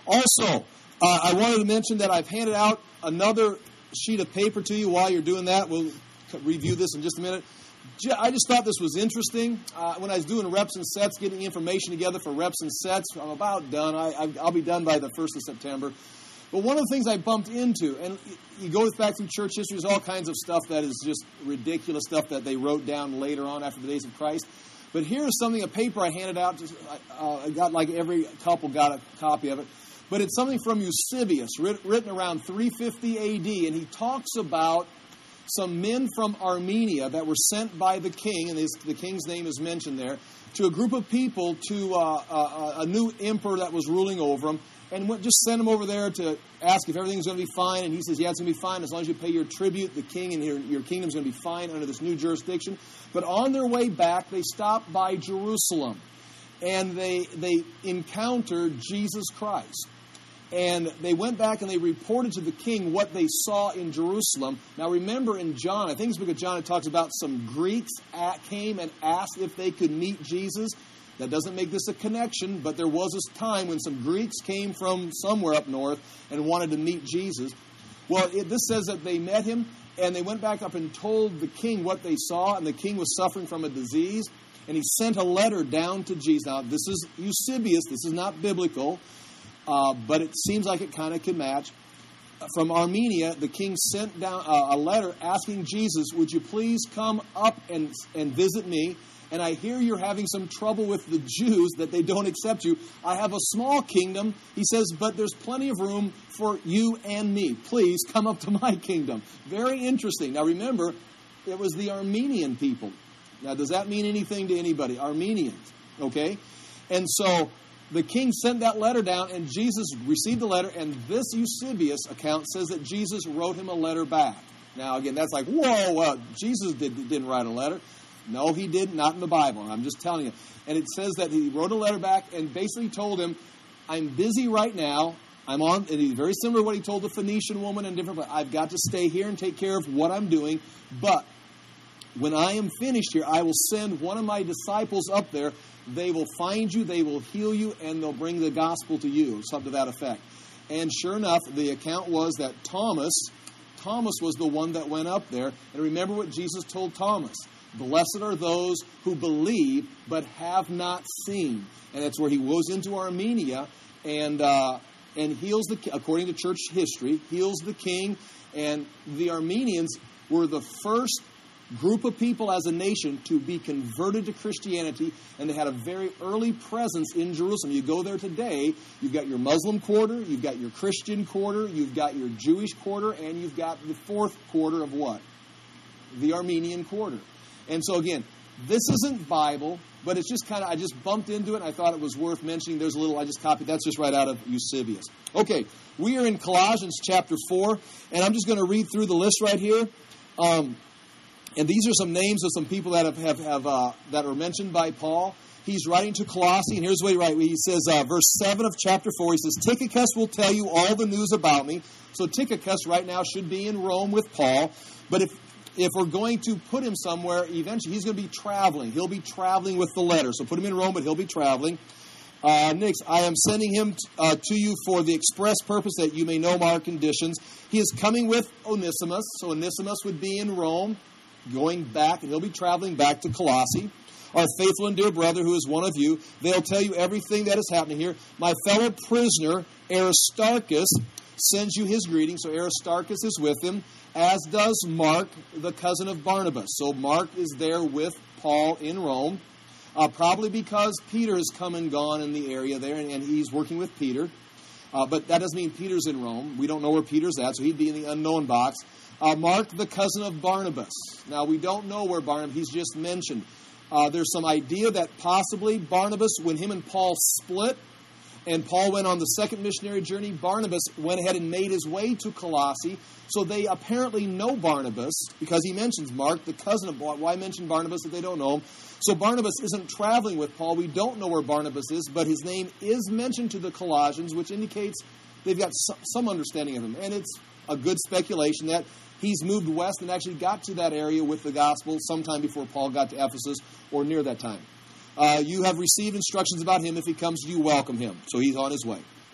Also, I wanted to mention that I've handed out another sheet of paper to you while you're doing that. We'll review this in just a minute. I just thought this was interesting. When I was doing reps and sets, getting information together for reps and sets, I'm about done. I'll be done by the 1st of September. But one of the things I bumped into, and you go back through church history, there's all kinds of stuff that is just ridiculous stuff that they wrote down later on after the days of Christ. But here's something, a paper I handed out. I got like every couple got a copy of it. But it's something from Eusebius, written around 350 A.D., and he talks about some men from Armenia that were sent by the king, and the king's name is mentioned there, to a group of people, to a new emperor that was ruling over them, and just sent them over there to ask if everything's going to be fine. And he says, yeah, it's going to be fine as long as you pay your tribute. The king and your kingdom's going to be fine under this new jurisdiction. But on their way back, they stopped by Jerusalem, and they encountered Jesus Christ. And they went back and they reported to the king what they saw in Jerusalem. Now remember in John, I think it's the book of John, it talks about some Greeks came and asked if they could meet Jesus. That doesn't make this a connection, but there was this time when some Greeks came from somewhere up north and wanted to meet Jesus. Well, this says that they met him, and they went back up and told the king what they saw, and the king was suffering from a disease, and he sent a letter down to Jesus. Now, this is Eusebius, this is not biblical, but it seems like it kind of can match. From Armenia, the king sent down a letter asking Jesus, would you please come up and visit me? And I hear you're having some trouble with the Jews, that they don't accept you. I have a small kingdom, he says, but there's plenty of room for you and me. Please come up to my kingdom. Very interesting. Now remember, it was the Armenian people. Now does that mean anything to anybody? Armenians, okay? And so the king sent that letter down, and Jesus received the letter, and this Eusebius account says that Jesus wrote him a letter back. Now again, that's like, whoa, Jesus didn't write a letter. No, he did, not in the Bible. I'm just telling you. And it says that he wrote a letter back and basically told him, I'm busy right now. I'm on, and he's very similar to what he told the Phoenician woman and different, but I've got to stay here and take care of what I'm doing. But when I am finished here, I will send one of my disciples up there. They will find you, they will heal you, and they'll bring the gospel to you, something to that effect. And sure enough, the account was that Thomas was the one that went up there. And remember what Jesus told Thomas. Blessed are those who believe but have not seen. And that's where he goes into Armenia and heals according to church history, heals the king. And the Armenians were the first group of people as a nation to be converted to Christianity, and they had a very early presence in Jerusalem. You go there today, you've got your Muslim quarter, you've got your Christian quarter, you've got your Jewish quarter, and you've got the fourth quarter of what? The Armenian quarter. And so again, this isn't Bible, but it's just kind of, I just bumped into it, and I thought it was worth mentioning. There's a little, I just copied, that's just right out of Eusebius. Okay, we are in Colossians chapter 4, and I'm just going to read through the list right here. And these are some names of some people that that are mentioned by Paul. He's writing to Colossae, and here's what he writes. He says, verse 7 of chapter 4, he says, Tychicus will tell you all the news about me. So Tychicus right now should be in Rome with Paul. But if we're going to put him somewhere, eventually he's going to be traveling. He'll be traveling with the letter. So put him in Rome, but he'll be traveling. Next, I am sending him to you for the express purpose that you may know our conditions. He is coming with Onesimus. So Onesimus would be in Rome, going back, and he'll be traveling back to Colossae. Our faithful and dear brother, who is one of you, they'll tell you everything that is happening here. My fellow prisoner, Aristarchus, sends you his greeting. So Aristarchus is with him, as does Mark, the cousin of Barnabas. So Mark is there with Paul in Rome, probably because Peter has come and gone in the area there, and he's working with Peter. But that doesn't mean Peter's in Rome. We don't know where Peter's at, so he'd be in the unknown box. Mark, the cousin of Barnabas. Now, we don't know where Barnabas, he's just mentioned. There's some idea that possibly Barnabas, when him and Paul split, and Paul went on the second missionary journey, Barnabas went ahead and made his way to Colossae. So they apparently know Barnabas, because he mentions Mark, the cousin of Paul. Why mention Barnabas if they don't know him? So Barnabas isn't traveling with Paul. We don't know where Barnabas is, but his name is mentioned to the Colossians, which indicates they've got some understanding of him. And it's a good speculation that he's moved west and actually got to that area with the gospel sometime before Paul got to Ephesus or near that time. You have received instructions about him. If he comes to you, welcome him. So he's on his way.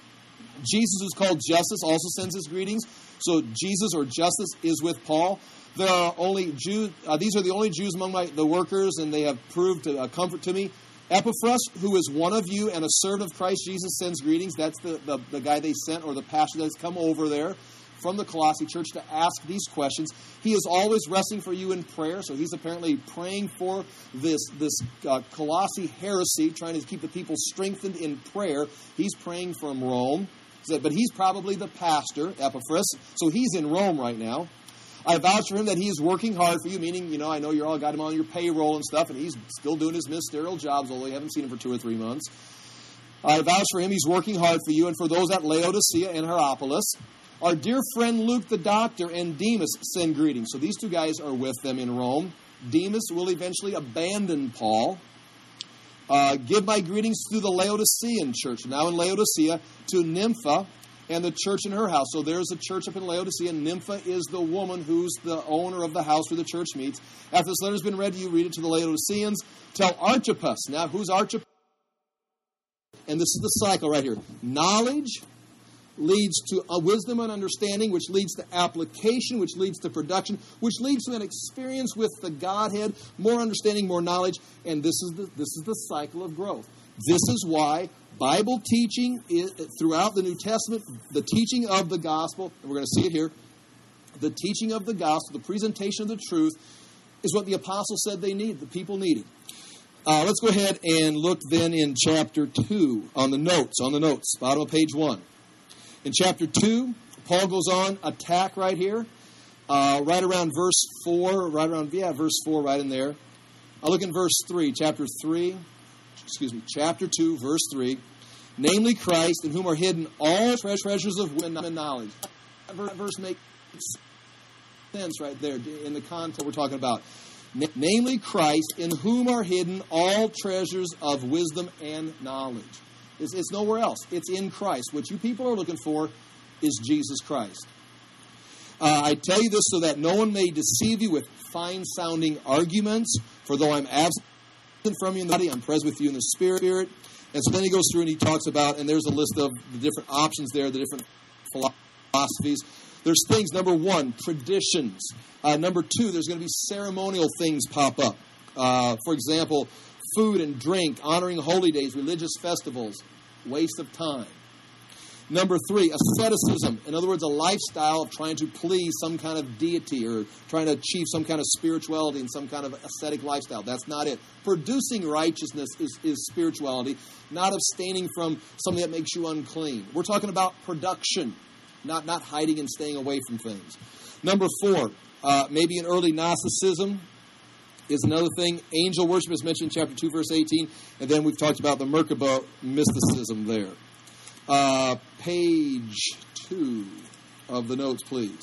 Jesus, who's called Justus, also sends his greetings. So Jesus or Justus is with Paul. There are only Jews. These are the only Jews among the workers, and they have proved a comfort to me. Epaphras, who is one of you and a servant of Christ Jesus, sends greetings. That's the guy they sent, or the pastor that's come over there from the Colossae church to ask these questions. He is always wrestling for you in prayer, so he's apparently praying for this Colossae heresy, trying to keep the people strengthened in prayer. He's praying from Rome, but he's probably the pastor, Epaphras, so he's in Rome right now. I vouch for him that he is working hard for you, meaning, I know you're all got him on your payroll and stuff, and he's still doing his ministerial jobs, although you haven't seen him for 2 or 3 months. I vouch for him he's working hard for you, and for those at Laodicea and Hierapolis. Our dear friend Luke the doctor and Demas send greetings. So these two guys are with them in Rome. Demas will eventually abandon Paul. Give my greetings to the Laodicean church, now in Laodicea, to Nympha and the church in her house. So there's a church up in Laodicea. Nympha is the woman who's the owner of the house where the church meets. After this letter's been read to you, read it to the Laodiceans. Tell Archippus. Now, who's Archippus? And this is the cycle right here. Knowledge leads to wisdom and understanding, which leads to application, which leads to production, which leads to an experience with the Godhead, more understanding, more knowledge, and this is the cycle of growth. This is why Bible teaching is, throughout the New Testament, the teaching of the gospel, and we're going to see it here, the teaching of the gospel, the presentation of the truth, is what the apostles said they need, the people needed. Let's go ahead and look then in chapter 2 on the notes, bottom of page 1. In chapter 2, Paul goes on, attack right here, right around verse 4, verse 4 right in there. I'll look in verse 3, chapter 2, verse 3. Namely Christ, in whom are hidden all treasures of wisdom and knowledge. That verse makes sense right there in the context we're talking about. Namely Christ, in whom are hidden all treasures of wisdom and knowledge. It's nowhere else. It's in Christ. What you people are looking for is Jesus Christ. I tell you this so that no one may deceive you with fine-sounding arguments. For though I'm absent from you in the body, I'm present with you in the spirit. And so then he goes through and he talks about, and there's a list of the different options there, the different philosophies. There's things, number 1, traditions. Number 2, there's going to be ceremonial things pop up. For example, food and drink, honoring holy days, religious festivals, waste of time. Number 3, asceticism. In other words, a lifestyle of trying to please some kind of deity or trying to achieve some kind of spirituality and some kind of ascetic lifestyle. That's not it. Producing righteousness is spirituality, not abstaining from something that makes you unclean. We're talking about production, not hiding and staying away from things. Number 4, maybe an early Gnosticism is another thing. Angel worship is mentioned in chapter 2, verse 18. And then we've talked about the Merkaba mysticism there. Page 2 of the notes, please.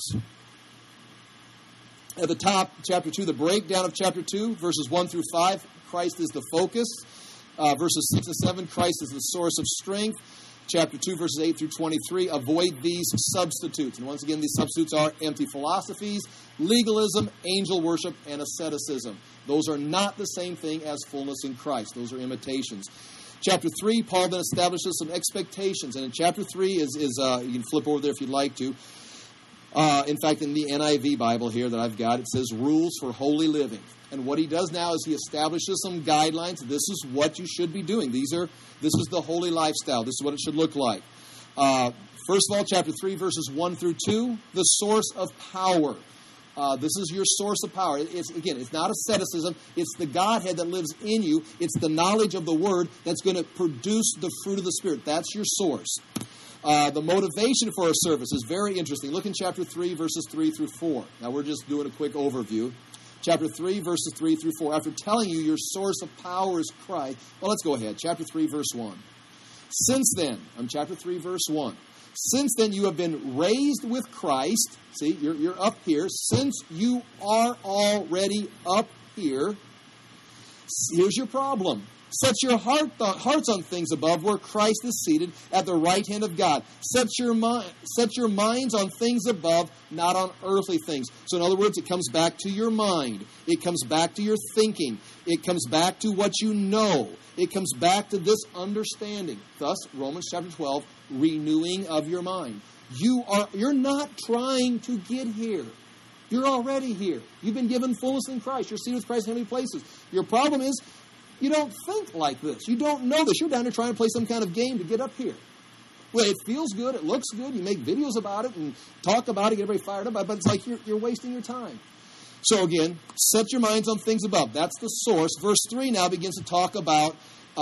At the top, chapter 2, the breakdown of chapter 2, verses 1 through 5, Christ is the focus. Verses 6 and 7, Christ is the source of strength. Chapter 2, verses 8 through 23, avoid these substitutes. And once again, these substitutes are empty philosophies, legalism, angel worship, and asceticism. Those are not the same thing as fullness in Christ. Those are imitations. Chapter 3, Paul then establishes some expectations. And in chapter 3 is you can flip over there if you'd like to. In fact, in the NIV Bible here that I've got, it says rules for holy living. And what he does now is he establishes some guidelines. This is what you should be doing. This is the holy lifestyle. This is what it should look like. First of all, chapter 3, verses 1 through 2, the source of power. This is your source of power. It's not asceticism. It's the Godhead that lives in you. It's the knowledge of the Word that's going to produce the fruit of the Spirit. That's your source. The motivation for our service is very interesting. Look in chapter 3, verses 3 through 4. Now, we're just doing a quick overview. Chapter 3, verses 3 through 4. After telling you your source of power is Christ. Well, let's go ahead. Chapter 3, verse 1. Since then, chapter 3, verse 1. Since then you have been raised with Christ. See, you're up here. Since you are already up here, here's your problem. Set your hearts on things above, where Christ is seated at the right hand of God. Set your minds on things above, not on earthly things. So in other words, it comes back to your mind. It comes back to your thinking. It comes back to what you know. It comes back to this understanding. Thus, Romans chapter 12, renewing of your mind. You're not trying to get here. You're already here. You've been given fullness in Christ. You're seated with Christ in heavenly places. Your problem is you don't think like this. You don't know this. You're down there trying to play some kind of game to get up here. Well, it feels good. It looks good. You make videos about it and talk about it, get everybody fired up about it, but it's like you're wasting your time. So again, set your minds on things above. That's the source. Verse 3 now begins to talk about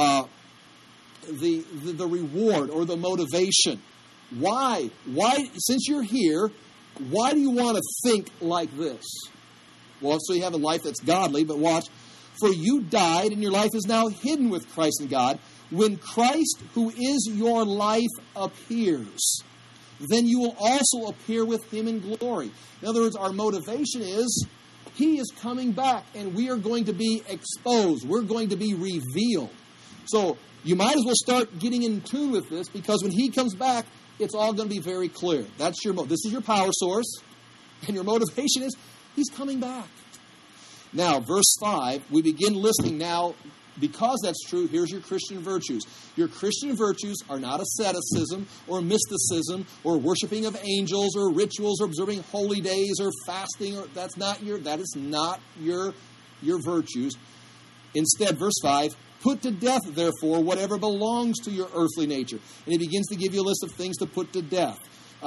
the reward or the motivation. Why? Since you're here, why do you want to think like this? Well, so you have a life that's godly, but watch. For you died, and your life is now hidden with Christ in God. When Christ, who is your life, appears, then you will also appear with him in glory. In other words, our motivation is he is coming back, and we are going to be exposed. We're going to be revealed. So you might as well start getting in tune with this, because when he comes back, it's all going to be very clear. That's your this is your power source, and your motivation is he's coming back. Now, verse 5, we begin listing now, because that's true, here's your Christian virtues. Your Christian virtues are not asceticism or mysticism or worshiping of angels or rituals or observing holy days or fasting. That is not your virtues. Instead, verse 5, put to death, therefore, whatever belongs to your earthly nature. And he begins to give you a list of things to put to death.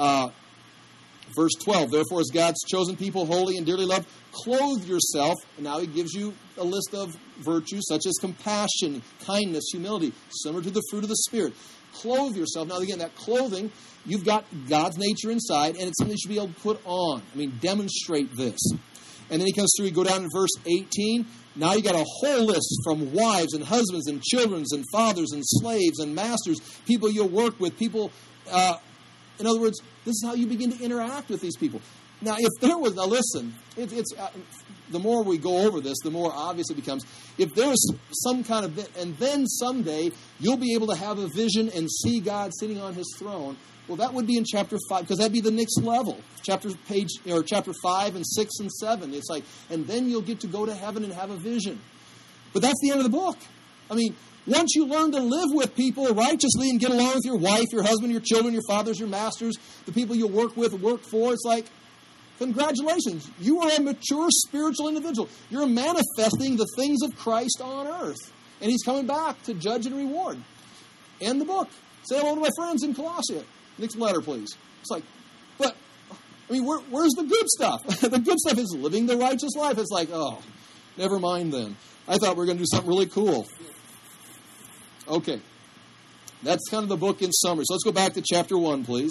Verse 12, therefore, as God's chosen people, holy and dearly loved, clothe yourself. And now he gives you a list of virtues such as compassion, kindness, humility, similar to the fruit of the Spirit. Clothe yourself. Now, again, that clothing, you've got God's nature inside, and it's something you should be able to put on. Demonstrate this. And then he comes through, you go down to verse 18. Now you got a whole list from wives and husbands and children and fathers and slaves and masters, people you'll work with, people... in other words, this is how you begin to interact with these people. Now, listen, the more we go over this, the more obvious it becomes. If there is some kind of, and then someday you'll be able to have a vision and see God sitting on his throne, well, that would be in chapter 5, because that'd be the next level. Chapter 5 and 6 and 7. It's like, and then you'll get to go to heaven and have a vision. But that's the end of the book. Once you learn to live with people righteously and get along with your wife, your husband, your children, your fathers, your masters, the people you work with, work for, it's like, congratulations. You are a mature spiritual individual. You're manifesting the things of Christ on earth. And he's coming back to judge and reward. End the book. Say hello to my friends in Colossia. Next letter, please. It's like, but, where's the good stuff? The good stuff is living the righteous life. It's like, oh, never mind then. I thought we were going to do something really cool. Okay, that's kind of the book in summary. So let's go back to chapter 1, please.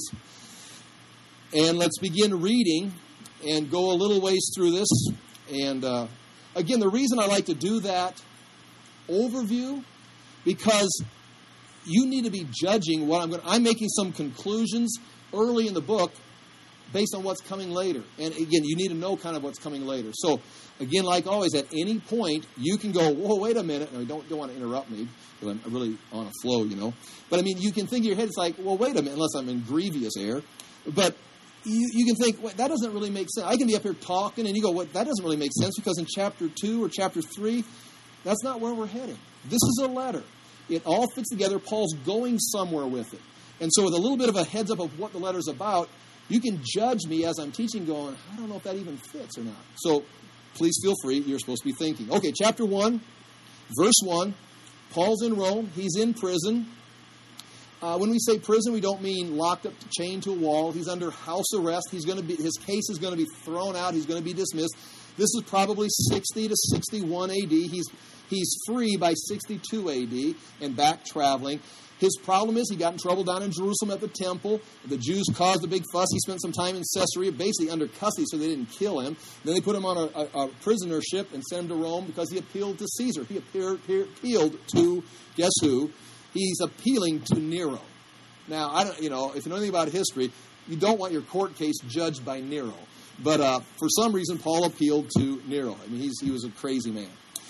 And let's begin reading and go a little ways through this. And again, the reason I like to do that overview, because you need to be judging what I'm making some conclusions early in the book based on what's coming later. And again, you need to know kind of what's coming later. So again, like always, at any point, you can go, whoa, wait a minute. And I don't want to interrupt me, because I'm really on a flow, But you can think in your head, it's like, well, wait a minute, unless I'm in grievous error. But you can think, well, that doesn't really make sense. I can be up here talking, and you go, that doesn't really make sense, because in chapter 2 or chapter 3, that's not where we're heading. This is a letter. It all fits together. Paul's going somewhere with it. And so with a little bit of a heads up of what the letter's about, you can judge me as I'm teaching going, I don't know if that even fits or not. So please feel free. You're supposed to be thinking. Okay, chapter 1, verse 1. Paul's in Rome. He's in prison. When we say prison, we don't mean locked up, chained to a wall. He's under house arrest. His case is going to be thrown out. He's going to be dismissed. This is probably 60 to 61 A.D. He's free by 62 A.D. and back traveling. His problem is he got in trouble down in Jerusalem at the temple. The Jews caused a big fuss. He spent some time in Caesarea, basically under custody so they didn't kill him. Then they put him on a prisoner ship and sent him to Rome because he appealed to Caesar. He appealed to, guess who? He's appealing to Nero. Now, if you know anything about history, you don't want your court case judged by Nero. But for some reason, Paul appealed to Nero. He was a crazy man.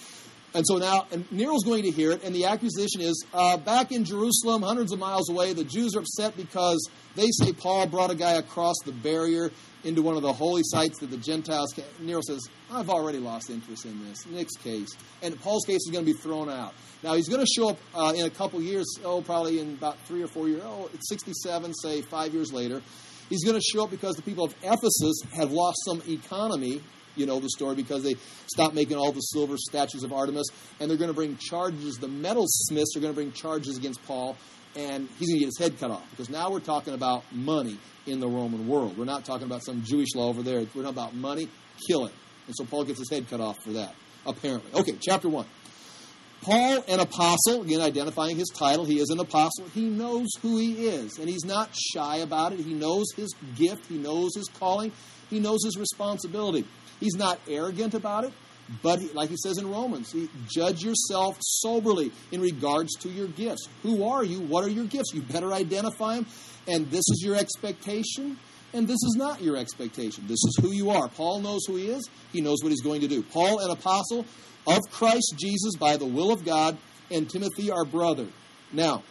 And so now, and Nero's going to hear it, and the accusation is, back in Jerusalem, hundreds of miles away, the Jews are upset because they say Paul brought a guy across the barrier into one of the holy sites that the Gentiles can. Nero says, I've already lost interest in this. Nick's case. And Paul's case is going to be thrown out. Now, he's going to show up in a couple years, probably in about 3 or 4 years, it's 67, say 5 years later. He's going to show up because the people of Ephesus have lost some economy. You know the story, because they stopped making all the silver statues of Artemis, and they're going to bring charges. The metalsmiths are going to bring charges against Paul, and he's going to get his head cut off, because now we're talking about money in the Roman world. We're not talking about some Jewish law over there. We're talking about money. Kill it. And so Paul gets his head cut off for that, apparently. Okay, chapter 1. Paul, an apostle, again identifying his title. He is an apostle. He knows who he is, and he's not shy about it. He knows his gift. He knows his calling. He knows his responsibility. He's not arrogant about it, but like he says in Romans, judge yourself soberly in regards to your gifts. Who are you? What are your gifts? You better identify them, and this is your expectation, and this is not your expectation. This is who you are. Paul knows who he is. He knows what he's going to do. Paul, an apostle of Christ Jesus by the will of God, and Timothy, our brother. Now,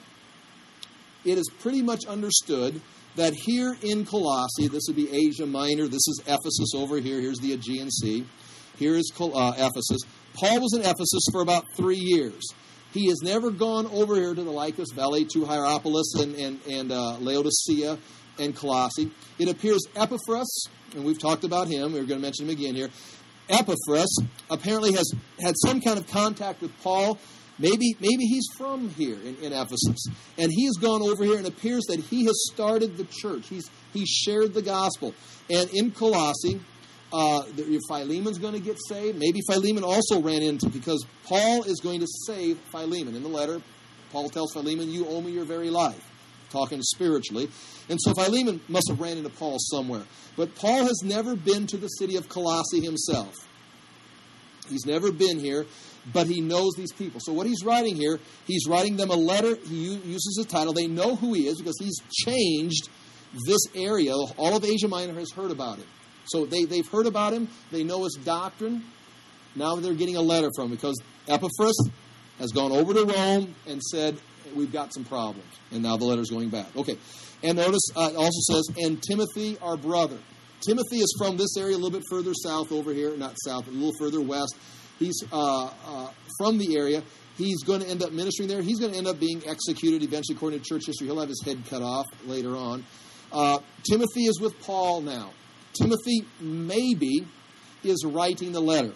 it is pretty much understood that here in Colossae, this would be Asia Minor, this is Ephesus over here, here's the Aegean Sea, here is Ephesus. Paul was in Ephesus for about 3 years. He has never gone over here to the Lycus Valley, to Hierapolis and Laodicea and Colossae. It appears Epaphras, and we've talked about him, we're going to mention him again here. Epaphras apparently has had some kind of contact with Paul. Maybe he's from here in Ephesus, and he has gone over here, and it appears that he has started the church. He's shared the gospel. And in Colossae, Philemon's going to get saved. Maybe Philemon also ran into, because Paul is going to save Philemon. In the letter, Paul tells Philemon, you owe me your very life, talking spiritually. And so Philemon must have ran into Paul somewhere. But Paul has never been to the city of Colossae himself. He's never been here. But he knows these people. So what he's writing here, he's writing them a letter. He uses a title. They know who he is because he's changed this area. All of Asia Minor has heard about him. So they've heard about him. They know his doctrine. Now they're getting a letter from him because Epaphras has gone over to Rome and said, we've got some problems. And now the letter's going back. Okay. And notice it also says, and Timothy, our brother. Timothy is from this area a little bit further south over here. Not south, but a little further west. He's from the area. He's going to end up ministering there. He's going to end up being executed eventually, according to church history. He'll have his head cut off later on. Timothy is with Paul now. Timothy maybe is writing the letter.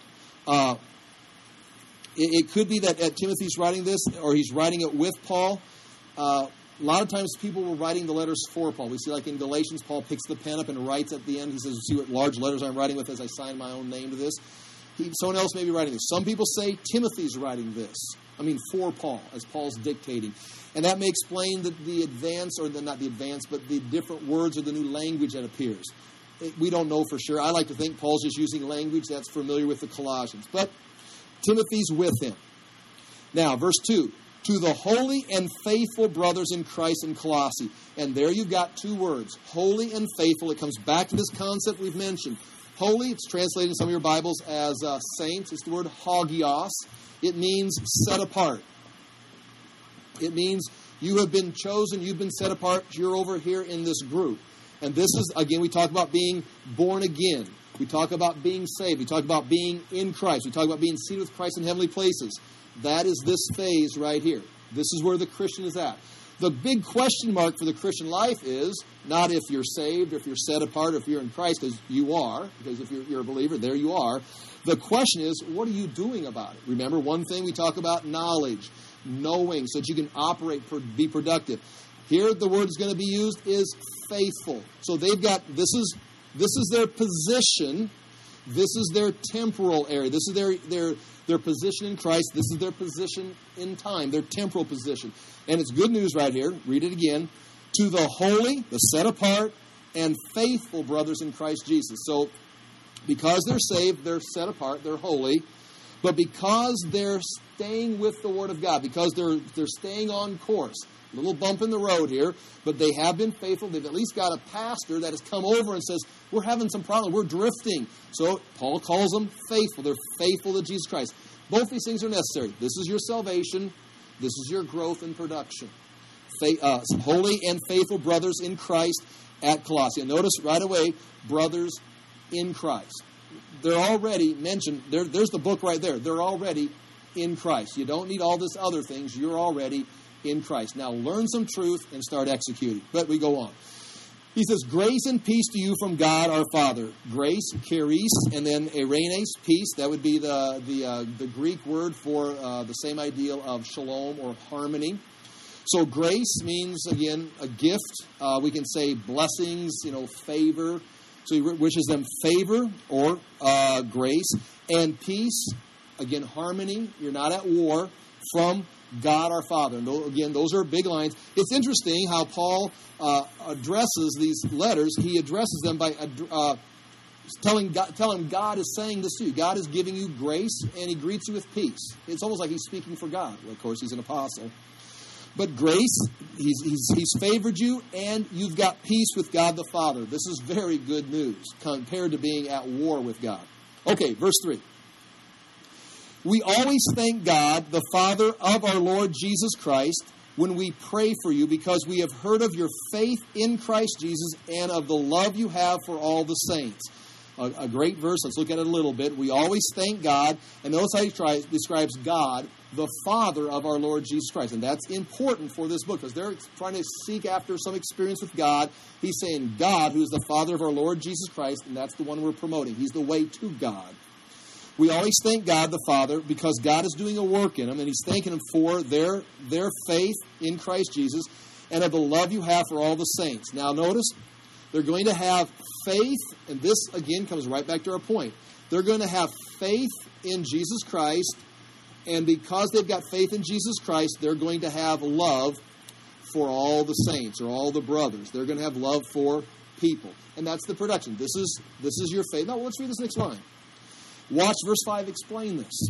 It could be that Timothy's writing this, or he's writing it with Paul. A lot of times people were writing the letters for Paul. We see like in Galatians, Paul picks the pen up and writes at the end. He says, see what large letters I'm writing with as I sign my own name to this. Someone else may be writing this. Some people say Timothy's writing this. For Paul, as Paul's dictating. And that may explain the advance, or not the advance, but the different words or the new language that appears. We don't know for sure. I like to think Paul's just using language that's familiar with the Colossians. But Timothy's with him. Now, verse 2. To the holy and faithful brothers in Christ in Colossae. And there you've got 2 words. Holy and faithful. It comes back to this concept we've mentioned. Holy, it's translated in some of your Bibles as saints. It's the word hagios. It means set apart. It means you have been chosen, you've been set apart, you're over here in this group. And this is, again, we talk about being born again. We talk about being saved. We talk about being in Christ. We talk about being seated with Christ in heavenly places. That is this phase right here. This is where the Christian is at. The big question mark for the Christian life is not if you're saved, or if you're set apart, or if you're in Christ, because you are, because if you're a believer, there you are. The question is, what are you doing about it? Remember, one thing we talk about, knowledge, knowing, so that you can operate, be productive. Here, the word is going to be used is faithful. So they've got, this is their position. This is their temporal area. This is their position in Christ. This is their position in time, their temporal position. And it's good news right here. Read it again. To the holy, the set apart, and faithful brothers in Christ Jesus. So, because they're saved, they're set apart, they're holy. But because they're staying with the Word of God, because they're staying on course, a little bump in the road here, but they have been faithful. They've at least got a pastor that has come over and says, we're having some problem. We're drifting. So Paul calls them faithful. They're faithful to Jesus Christ. Both these things are necessary. This is your salvation. This is your growth and production. Holy and faithful brothers in Christ at Colossae. And notice right away, brothers in Christ. They're already mentioned. There's the book right there. They're already in Christ. You don't need all this other things. You're already in Christ. Now learn some truth and start executing. But we go on. He says, grace and peace to you from God our Father. Grace, charis, and then erenes, peace. That would be the Greek word for the same ideal of shalom or harmony. So grace means, again, a gift. We can say blessings, favor. So he wishes them favor or grace. And peace, again, harmony. You're not at war, from God our Father. And again, those are big lines. It's interesting how Paul addresses these letters. He addresses them by telling God is saying this to you. God is giving you grace, and he greets you with peace. It's almost like he's speaking for God. Well, of course, he's an apostle. But grace, he's favored you, and you've got peace with God the Father. This is very good news compared to being at war with God. Okay, verse 3. We always thank God, the Father of our Lord Jesus Christ, when we pray for you, because we have heard of your faith in Christ Jesus and of the love you have for all the saints. A great verse. Let's look at it a little bit. We always thank God. And notice how he describes God, the Father of our Lord Jesus Christ. And that's important for this book, because they're trying to seek after some experience with God. He's saying God, who is the Father of our Lord Jesus Christ, and that's the one we're promoting. He's the way to God. We always thank God the Father because God is doing a work in them, and he's thanking them for their faith in Christ Jesus and of the love you have for all the saints. Now notice, they're going to have faith, and this again comes right back to our point. They're going to have faith in Jesus Christ, and because they've got faith in Jesus Christ, they're going to have love for all the saints or all the brothers. They're going to have love for people, and that's the production. This is your faith. Now let's read this next line. Watch verse 5 explain this.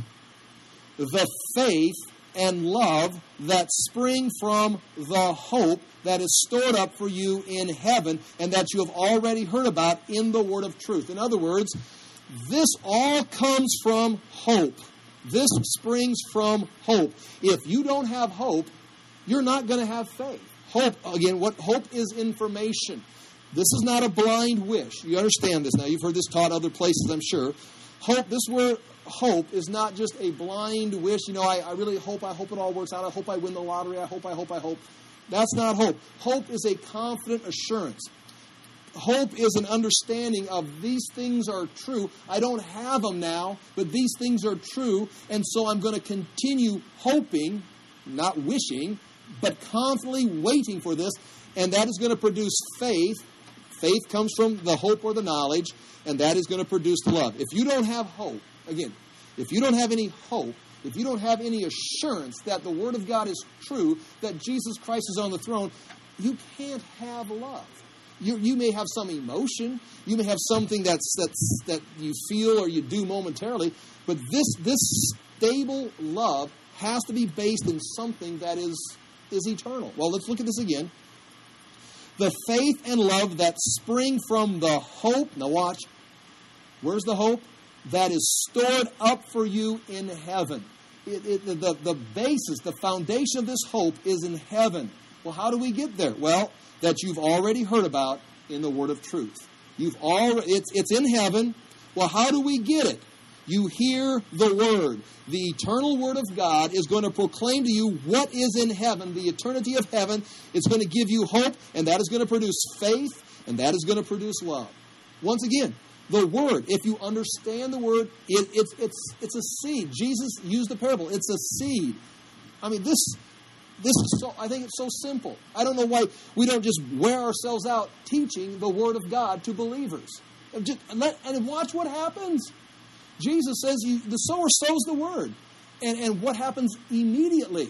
The faith and love that spring from the hope that is stored up for you in heaven and that you have already heard about in the word of truth. In other words, this all comes from hope. This springs from hope. If you don't have hope, you're not going to have faith. Hope, again, what hope is information. This is not a blind wish. You understand this now. You've heard this taught other places, I'm sure. Hope, this word hope is not just a blind wish. I really hope it all works out. I hope I win the lottery. I hope. That's not hope. Hope is a confident assurance. Hope is an understanding of these things are true. I don't have them now, but these things are true, and so I'm going to continue hoping, not wishing, but confidently waiting for this, and that is going to produce faith. Faith comes from the hope or the knowledge, and that is going to produce love. If you don't have hope, again, if you don't have any hope, if you don't have any assurance that the Word of God is true, that Jesus Christ is on the throne, you can't have love. You may have some emotion, you may have something that you feel or you do momentarily, but this stable love has to be based in something that is eternal. Well, let's look at this again. The faith and love that spring from the hope. Now watch. Where's the hope? That is stored up for you in heaven. The basis, the foundation of this hope is in heaven. Well, how do we get there? Well, that you've already heard about in the word of truth. It's in heaven. Well, how do we get it? You hear the word. The eternal word of God is going to proclaim to you what is in heaven, the eternity of heaven. It's going to give you hope, and that is going to produce faith, and that is going to produce love. Once again, the word, if you understand the word, it's a seed. Jesus used the parable. It's a seed. I mean, this is so, I think it's so simple. I don't know why we don't just wear ourselves out teaching the word of God to believers. And watch what happens. Jesus says the sower sows the word. And what happens immediately?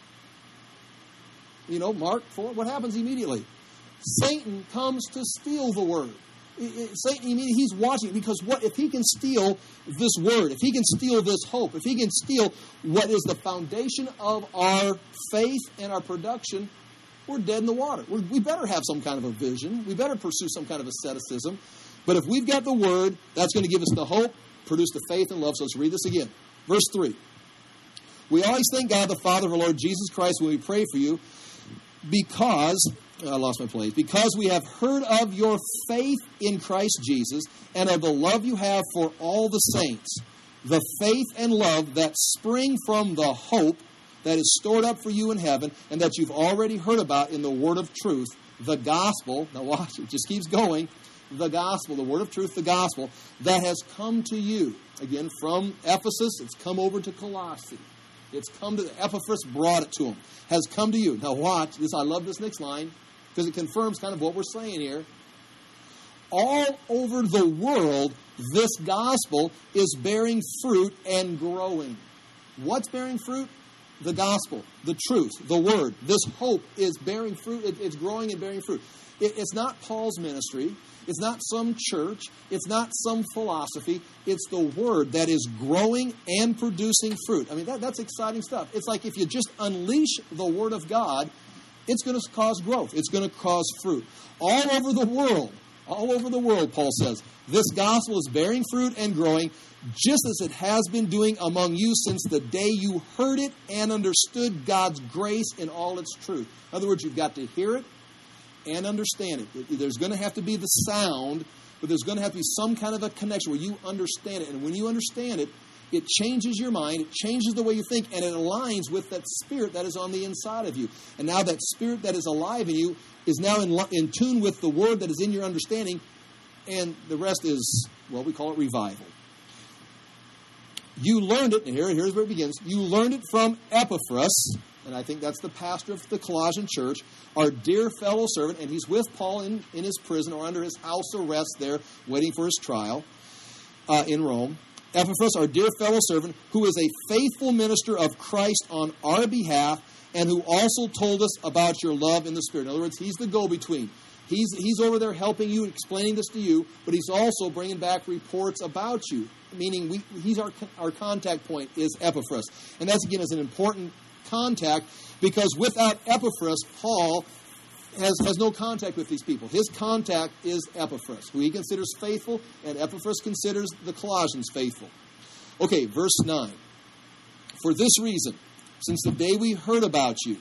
Mark 4, what happens immediately? Satan comes to steal the word. Satan immediately, he's watching, because if he can steal this word, if he can steal this hope, if he can steal what is the foundation of our faith and our production, we're dead in the water. We better have some kind of a vision. We better pursue some kind of asceticism. But if we've got the word, that's going to give us the hope, produce the faith and love. So let's read this again. Verse 3. We always thank God the Father of our Lord Jesus Christ when we pray for you because, I lost my place, because we have heard of your faith in Christ Jesus and of the love you have for all the saints, the faith and love that spring from the hope that is stored up for you in heaven and that you've already heard about in the word of truth, the gospel. Now watch, it just keeps going. The gospel, the word of truth, the gospel, that has come to you. Again, from Ephesus, it's come over to Colossae. It's come to, Epaphras brought it to him. Has come to you. Now watch this. I love this next line because it confirms kind of what we're saying here. All over the world, this gospel is bearing fruit and growing. What's bearing fruit? The gospel, the truth, the word. This hope is bearing fruit. It's growing and bearing fruit. It's not Paul's ministry. It's not some church. It's not some philosophy. It's the word that is growing and producing fruit. I mean, that's exciting stuff. It's like if you just unleash the word of God, it's going to cause growth. It's going to cause fruit. All over the world, Paul says, this gospel is bearing fruit and growing, just as it has been doing among you since the day you heard it and understood God's grace in all its truth. In other words, you've got to hear it and understand it. There's going to have to be the sound, but there's going to have to be some kind of a connection where you understand it. And when you understand it, it changes your mind, it changes the way you think, and it aligns with that spirit that is on the inside of you. And now that spirit that is alive in you is now in tune with the word that is in your understanding, and the rest is, well, we call it revival. You learned it, and here's where it begins. You learned it from Epaphras, and I think that's the pastor of the Colossian church, our dear fellow servant, and he's with Paul in his prison or under his house arrest there, waiting for his trial in Rome. Epaphras, our dear fellow servant, who is a faithful minister of Christ on our behalf, and who also told us about your love in the Spirit. In other words, he's the go-between. He's over there helping you, explaining this to you, but he's also bringing back reports about you, meaning he's our contact point is Epaphras. And that's, again, is an important contact, because without Epaphras, Paul has no contact with these people. His contact is Epaphras, who he considers faithful, and Epaphras considers the Colossians faithful. Okay, verse 9. For this reason, since the day we heard about you,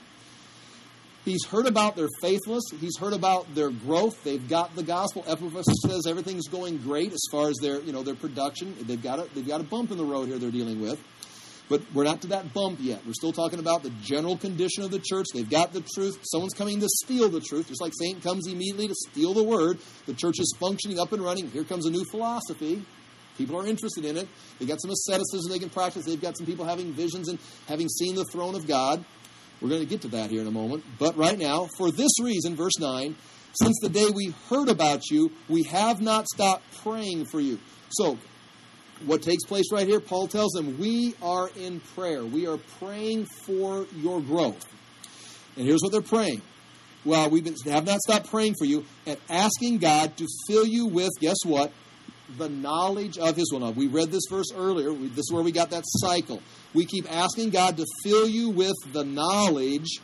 he's heard about their faithfulness. He's heard about their growth. They've got the gospel. Epaphras says everything's going great as far as their production. They've got a bump in the road here they're dealing with. But we're not to that bump yet. We're still talking about the general condition of the church. They've got the truth. Someone's coming to steal the truth. Just like Satan comes immediately to steal the word. The church is functioning up and running. Here comes a new philosophy. People are interested in it. They've got some asceticism they can practice. They've got some people having visions and having seen the throne of God. We're going to get to that here in a moment. But right now, for this reason, verse 9, since the day we heard about you, we have not stopped praying for you. So, what takes place right here, Paul tells them, we are in prayer. We are praying for your growth. And here's what they're praying. Well, we have not stopped praying for you and asking God to fill you with, guess what? The knowledge of His will. Now, we read this verse earlier. This is where we got that cycle. We keep asking God to fill you with the knowledge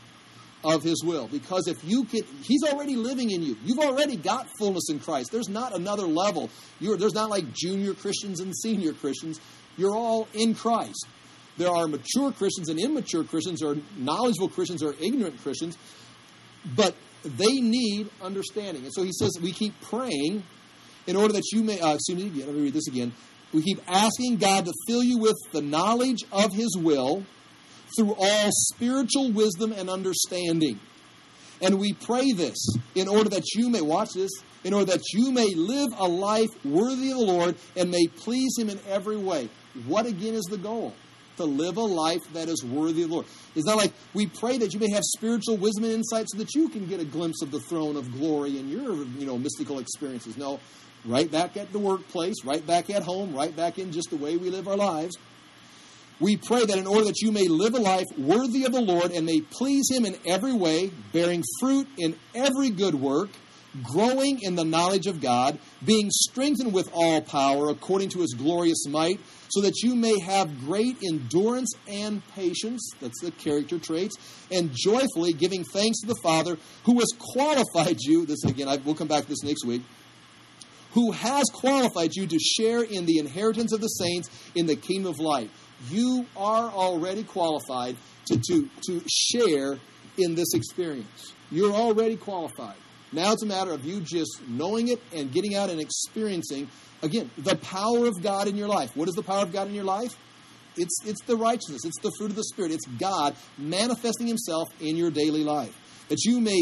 of His will. Because if you can, He's already living in you. You've already got fullness in Christ. There's not another level. There's not like junior Christians and senior Christians. You're all in Christ. There are mature Christians and immature Christians, or knowledgeable Christians or ignorant Christians. But they need understanding. And so he says we keep praying in order that you may, let me read this again. We keep asking God to fill you with the knowledge of His will through all spiritual wisdom and understanding. And we pray this in order that you may, watch this, in order that you may live a life worthy of the Lord and may please Him in every way. What again is the goal? To live a life that is worthy of the Lord. It's not like we pray that you may have spiritual wisdom and insight so that you can get a glimpse of the throne of glory in your, mystical experiences. No, right back at the workplace, right back at home, right back in just the way we live our lives. We pray that in order that you may live a life worthy of the Lord and may please Him in every way, bearing fruit in every good work, growing in the knowledge of God, being strengthened with all power according to His glorious might, so that you may have great endurance and patience, that's the character traits, and joyfully giving thanks to the Father who has qualified you, this again, we'll come back to this next week, who has qualified you to share in the inheritance of the saints in the kingdom of light. You are already qualified to share in this experience. You're already qualified. Now it's a matter of you just knowing it and getting out and experiencing, again, the power of God in your life. What is the power of God in your life? It's the righteousness. It's the fruit of the Spirit. It's God manifesting himself in your daily life. That you may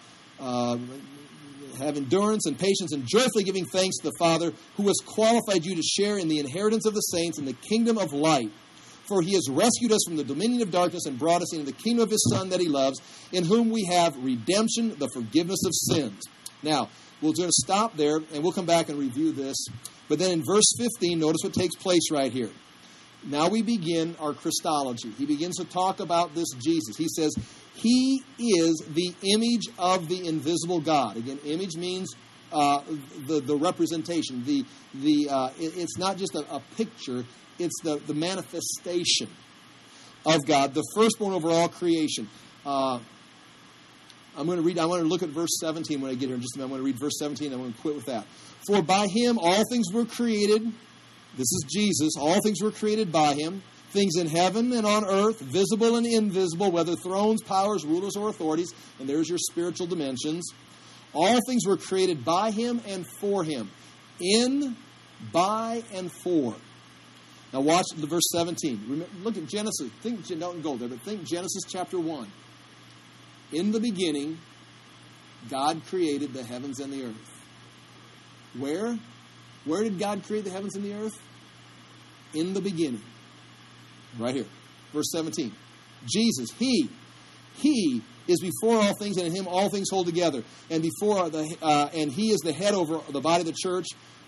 have endurance and patience and joyfully giving thanks to the Father who has qualified you to share in the inheritance of the saints in the kingdom of light. For he has rescued us from the dominion of darkness and brought us into the kingdom of his Son that he loves, in whom we have redemption, the forgiveness of sins. Now, we're going to stop there, and we'll come back and review this. But then in verse 15, notice what takes place right here. Now we begin our Christology. He begins to talk about this Jesus. He says, he is the image of the invisible God. Again, image means the representation. It's not just a picture. It's the manifestation of God, the firstborn over all creation. I'm going to read. I want to look at verse 17 when I get here in just a minute. I'm going to read verse 17. I'm going to quit with that. For by him all things were created. This is Jesus. All things were created by him. Things in heaven and on earth, visible and invisible, whether thrones, powers, rulers, or authorities. And there's your spiritual dimensions. All things were created by him and for him. In, by, and for. Now watch the verse 17. Remember, look at Genesis. Don't go there, but think Genesis chapter 1. In the beginning, God created the heavens and the earth. Where? Where did God create the heavens and the earth? In the beginning. Right here. Verse 17. Jesus, He is before all things, and in him all things hold together. And and he is the head over the body of the church.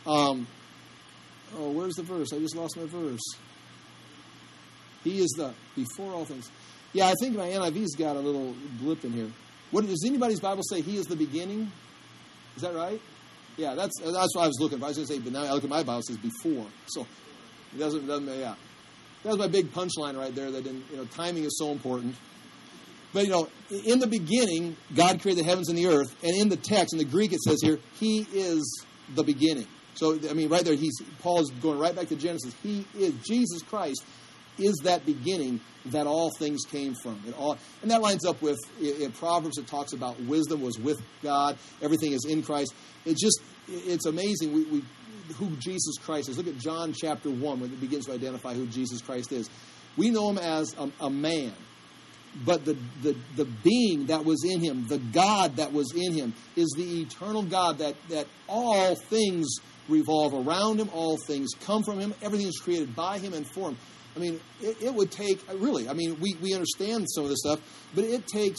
Where's the verse? I just lost my verse. He is the before all things. Yeah, I think my NIV's got a little blip in here. What does anybody's Bible say? He is the beginning. Is that right? Yeah, that's what I was looking for. I was going to say, but now I look at my Bible, it says before. So it doesn't yeah. That was my big punchline right there. That timing is so important. But in the beginning, God created the heavens and the earth, and in the text, in the Greek, it says here, He is the beginning. So right there, Paul is going right back to Genesis. He is Jesus Christ is that beginning that all things came from. And that lines up with in Proverbs. It talks about wisdom was with God. Everything is in Christ. It's amazing who Jesus Christ is. Look at John chapter 1 when it begins to identify who Jesus Christ is. We know him as a man. But the being that was in him, the God that was in him, is the eternal God that all things revolve around him, all things come from him, everything is created by him and for him. I mean, it would take, really, we understand some of this stuff, but it takes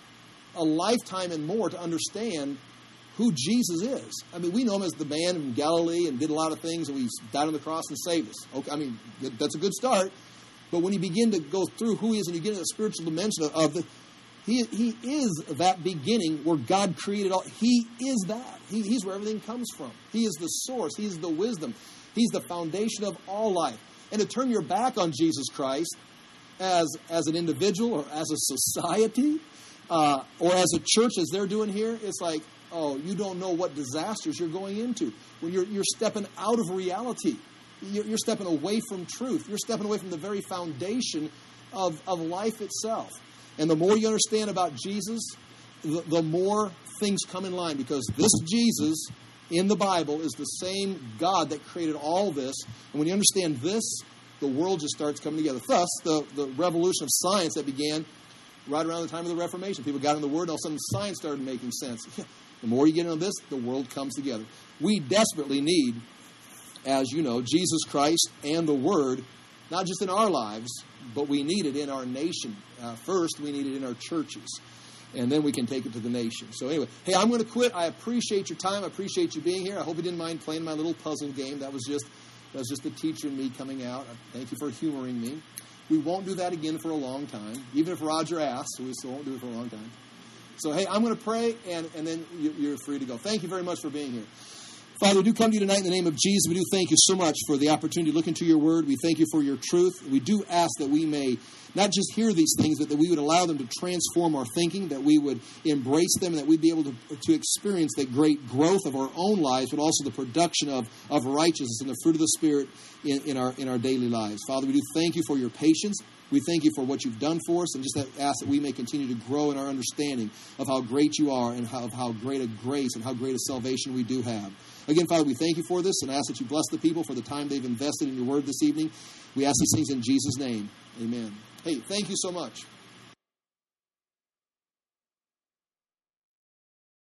a lifetime and more to understand who Jesus is. We know him as the man from Galilee and did a lot of things, and he died on the cross and saved us. Okay, that's a good start. But when you begin to go through who he is and you get into the spiritual dimension of he is that beginning where God created all. He is that. He's where everything comes from. He is the source. He's the wisdom. He's the foundation of all life. And to turn your back on Jesus Christ as an individual or as a society or as a church as they're doing here, it's like, you don't know what disasters you're going into. When you're stepping out of reality. You're stepping away from truth. You're stepping away from the very foundation of life itself. And the more you understand about Jesus, the more things come in line. Because this Jesus in the Bible is the same God that created all this. And when you understand this, the world just starts coming together. Thus, the revolution of science that began right around the time of the Reformation. People got in the Word, and all of a sudden science started making sense. The more you get into this, the world comes together. We desperately need, as you know, Jesus Christ and the Word, not just in our lives, but we need it in our nation. First, we need it in our churches. And then we can take it to the nation. So anyway, hey, I'm going to quit. I appreciate your time. I appreciate you being here. I hope you didn't mind playing my little puzzle game. That was just the teacher and me coming out. Thank you for humoring me. We won't do that again for a long time. Even if Roger asks, we still won't do it for a long time. So, hey, I'm going to pray, and then you're free to go. Thank you very much for being here. Father, we do come to you tonight in the name of Jesus. We do thank you so much for the opportunity to look into your word. We thank you for your truth. We do ask that we may not just hear these things, but that we would allow them to transform our thinking, that we would embrace them, and that we'd be able to experience the great growth of our own lives, but also the production of righteousness and the fruit of the Spirit in our daily lives. Father, we do thank you for your patience. We thank you for what you've done for us, and just ask that we may continue to grow in our understanding of how great you are and of how great a grace and how great a salvation we do have. Again, Father, we thank you for this and ask that you bless the people for the time they've invested in your word this evening. We ask these things in Jesus' name. Amen. Hey, thank you so much.